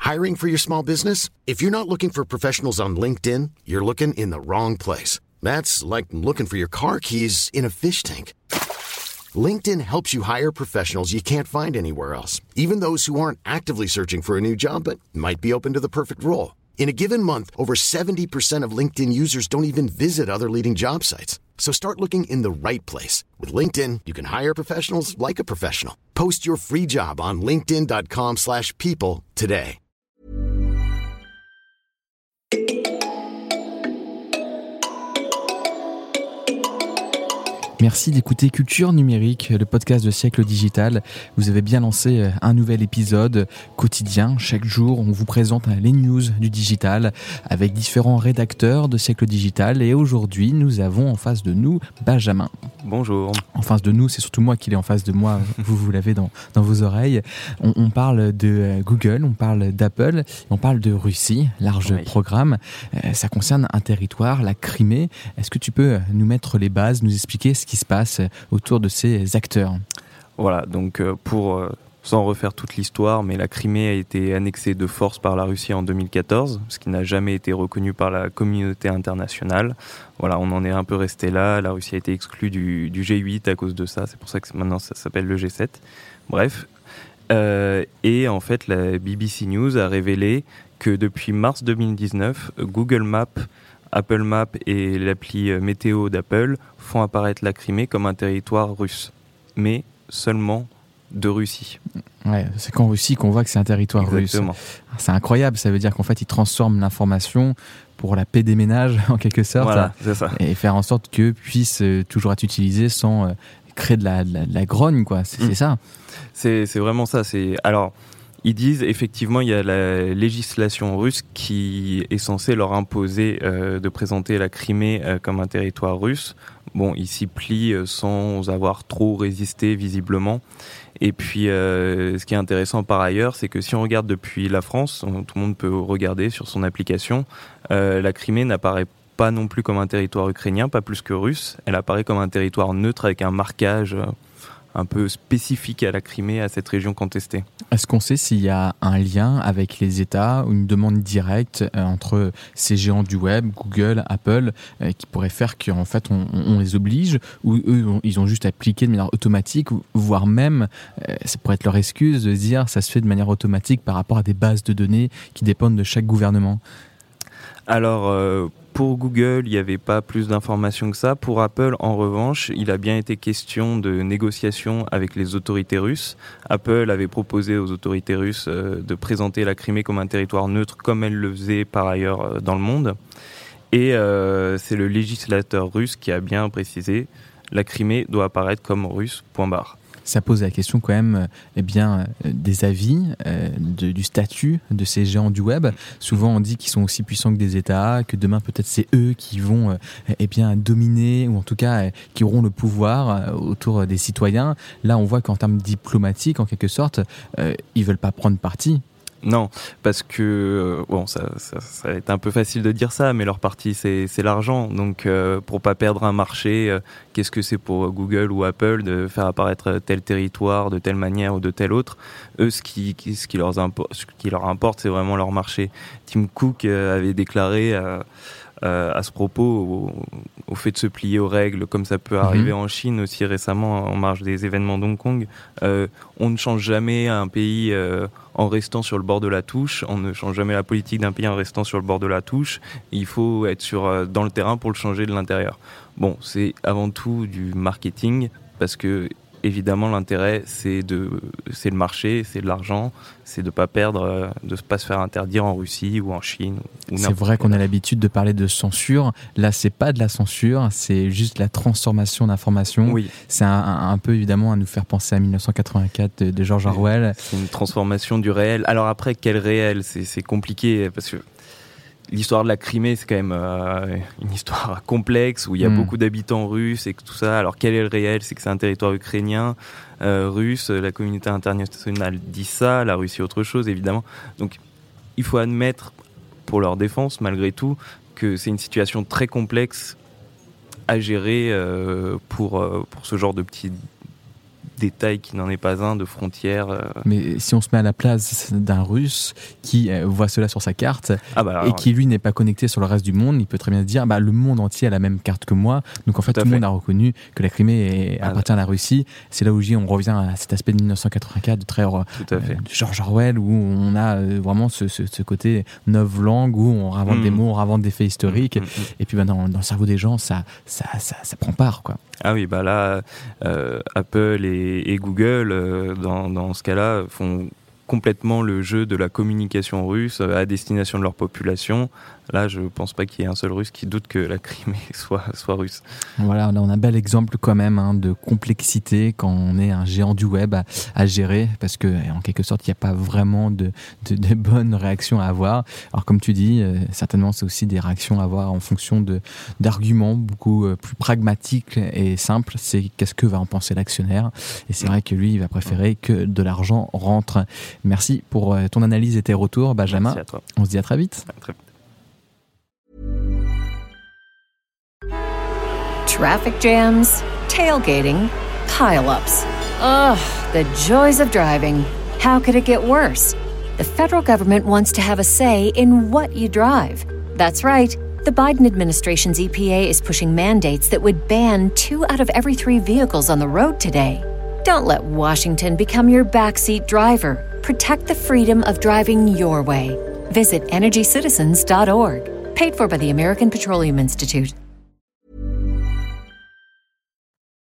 Hiring for your small business? If you're not looking for professionals on LinkedIn, you're looking in the wrong place. That's like looking for your car keys in a fish tank. LinkedIn helps you hire professionals you can't find anywhere else, even those who aren't actively searching for a new job but might be open to the perfect role. In a given month, over 70% of LinkedIn users don't even visit other leading job sites. So start looking in the right place. With LinkedIn, you can hire professionals like a professional. Post your free job on linkedin.com/people today. Merci d'écouter Culture Numérique, le podcast de Siècle Digital. Vous avez bien lancé un nouvel épisode quotidien. Chaque jour, on vous présente les news du digital avec différents rédacteurs de Siècle Digital. Et aujourd'hui, nous avons en face de nous Benjamin. Bonjour. En face de nous, c'est surtout moi qui l'ai en face de moi. Vous l'avez dans vos oreilles. On parle de Google, on parle d'Apple, on parle de Russie, large programme. Ça concerne un territoire, la Crimée. Est-ce que tu peux nous mettre les bases, nous expliquer ce qui se passe autour de ces acteurs? Voilà, donc sans refaire toute l'histoire, mais la Crimée a été annexée de force par la Russie en 2014, ce qui n'a jamais été reconnu par la communauté internationale. Voilà, on en est un peu resté là. La Russie a été exclue du G8 à cause de ça. C'est pour ça que maintenant ça s'appelle le G7. Bref. Et en fait, la BBC News a révélé que depuis mars 2019, Google Maps, Apple Maps et l'appli météo d'Apple font apparaître la Crimée comme un territoire russe, mais seulement de Russie. Ouais, c'est qu'en Russie qu'on voit que c'est un territoire Exactement. russe. C'est incroyable, ça veut dire qu'en fait ils transforment l'information pour la paix des ménages en quelque sorte, voilà, c'est ça. Et faire en sorte que puisse toujours être utilisé sans créer de la grogne, quoi. C'est ça. C'est vraiment ça. Alors, ils disent effectivement il y a la législation russe qui est censée leur imposer de présenter la Crimée comme un territoire russe. Bon, ils s'y plient sans avoir trop résisté visiblement. Et puis, ce qui est intéressant par ailleurs, c'est que si on regarde depuis la France, tout le monde peut regarder sur son application, la Crimée n'apparaît pas non plus comme un territoire ukrainien, pas plus que russe. Elle apparaît comme un territoire neutre avec un marquage un peu spécifique à la Crimée, à cette région contestée. Est-ce qu'on sait s'il y a un lien avec les États ou une demande directe entre ces géants du web, Google, Apple, qui pourrait faire qu'en fait on les oblige, ou eux ils ont juste appliqué de manière automatique, voire même ça pourrait être leur excuse de dire ça se fait de manière automatique par rapport à des bases de données qui dépendent de chaque gouvernement? Alors, pour Google, il n'y avait pas plus d'informations que ça. Pour Apple, en revanche, il a bien été question de négociations avec les autorités russes. Apple avait proposé aux autorités russes de présenter la Crimée comme un territoire neutre, comme elle le faisait par ailleurs dans le monde. Et c'est le législateur russe qui a bien précisé la Crimée doit apparaître comme russe, point barre. Ça pose la question quand même des avis, du statut de ces géants du web. Souvent on dit qu'ils sont aussi puissants que des États, que demain peut-être c'est eux qui vont dominer, ou en tout cas qui auront le pouvoir autour des citoyens. Là on voit qu'en termes diplomatiques, en quelque sorte, ils veulent pas prendre parti. Non, parce que ça va être un peu facile de dire ça, mais leur parti c'est l'argent. Donc pour pas perdre un marché, qu'est-ce que c'est pour Google ou Apple de faire apparaître tel territoire de telle manière ou de telle autre? Eux, ce qui leur importe, c'est vraiment leur marché. Tim Cook avait déclaré à ce propos au fait de se plier aux règles, comme ça peut arriver en Chine aussi récemment en marge des événements d'Hong Kong. On ne change jamais un pays en restant sur le bord de la touche, on ne change jamais la politique d'un pays en restant sur le bord de la touche. Il faut être dans le terrain pour le changer de l'intérieur. Bon, c'est avant tout du marketing, parce que évidemment l'intérêt c'est le marché, c'est de l'argent, c'est de pas perdre, de pas se faire interdire en Russie ou en Chine ou c'est vrai qu'on a l'habitude de parler de censure. Là c'est pas de la censure, c'est juste la transformation d'informations. Oui. C'est un peu évidemment à nous faire penser à 1984 de George Orwell. C'est une transformation du réel. Alors après, quel réel? C'est compliqué parce que l'histoire de la Crimée, c'est quand même une histoire complexe où il y a beaucoup d'habitants russes et tout ça. Alors quel est le réel? C'est que c'est un territoire ukrainien, russe. La communauté internationale dit ça, la Russie autre chose évidemment. Donc il faut admettre, pour leur défense malgré tout, que c'est une situation très complexe à gérer pour ce genre de petits détail qui n'en est pas un, de frontières. Mais si on se met à la place d'un Russe qui voit cela sur sa carte et qui lui n'est pas connecté sur le reste du monde, il peut très bien se dire le monde entier a la même carte que moi, donc en fait tout le monde a reconnu que la Crimée appartient à la Russie. C'est là où on revient à cet aspect de 1984 de très George Orwell, où on a vraiment ce côté novlangue où on ravente des mots, on ravente des faits historiques, et puis dans le cerveau des gens ça prend part, quoi. Ah oui, là, Apple et Google, dans ce cas-là, font complètement le jeu de la communication russe à destination de leur population. Là, je pense pas qu'il y ait un seul Russe qui doute que la Crimée soit russe. Voilà, on a un bel exemple quand même de complexité quand on est un géant du web à gérer, parce que en quelque sorte, il n'y a pas vraiment de bonnes réactions à avoir. Alors comme tu dis, certainement c'est aussi des réactions à avoir en fonction d'arguments beaucoup plus pragmatiques et simples. C'est qu'est-ce que va en penser l'actionnaire, et c'est vrai que lui, il va préférer que de l'argent rentre. Merci pour ton analyse et tes retours, Benjamin. Merci à toi. On se dit à très vite. À très vite. Traffic jams, tailgating, pile-ups. Ugh, the joys of driving. How could it get worse? The federal government wants to have a say in what you drive. That's right. The Biden administration's EPA is pushing mandates that would ban 2 out of every 3 vehicles on the road today. Don't let Washington become your backseat driver. Protect the freedom of driving your way. Visit EnergyCitizens.org. Paid for by the American Petroleum Institute.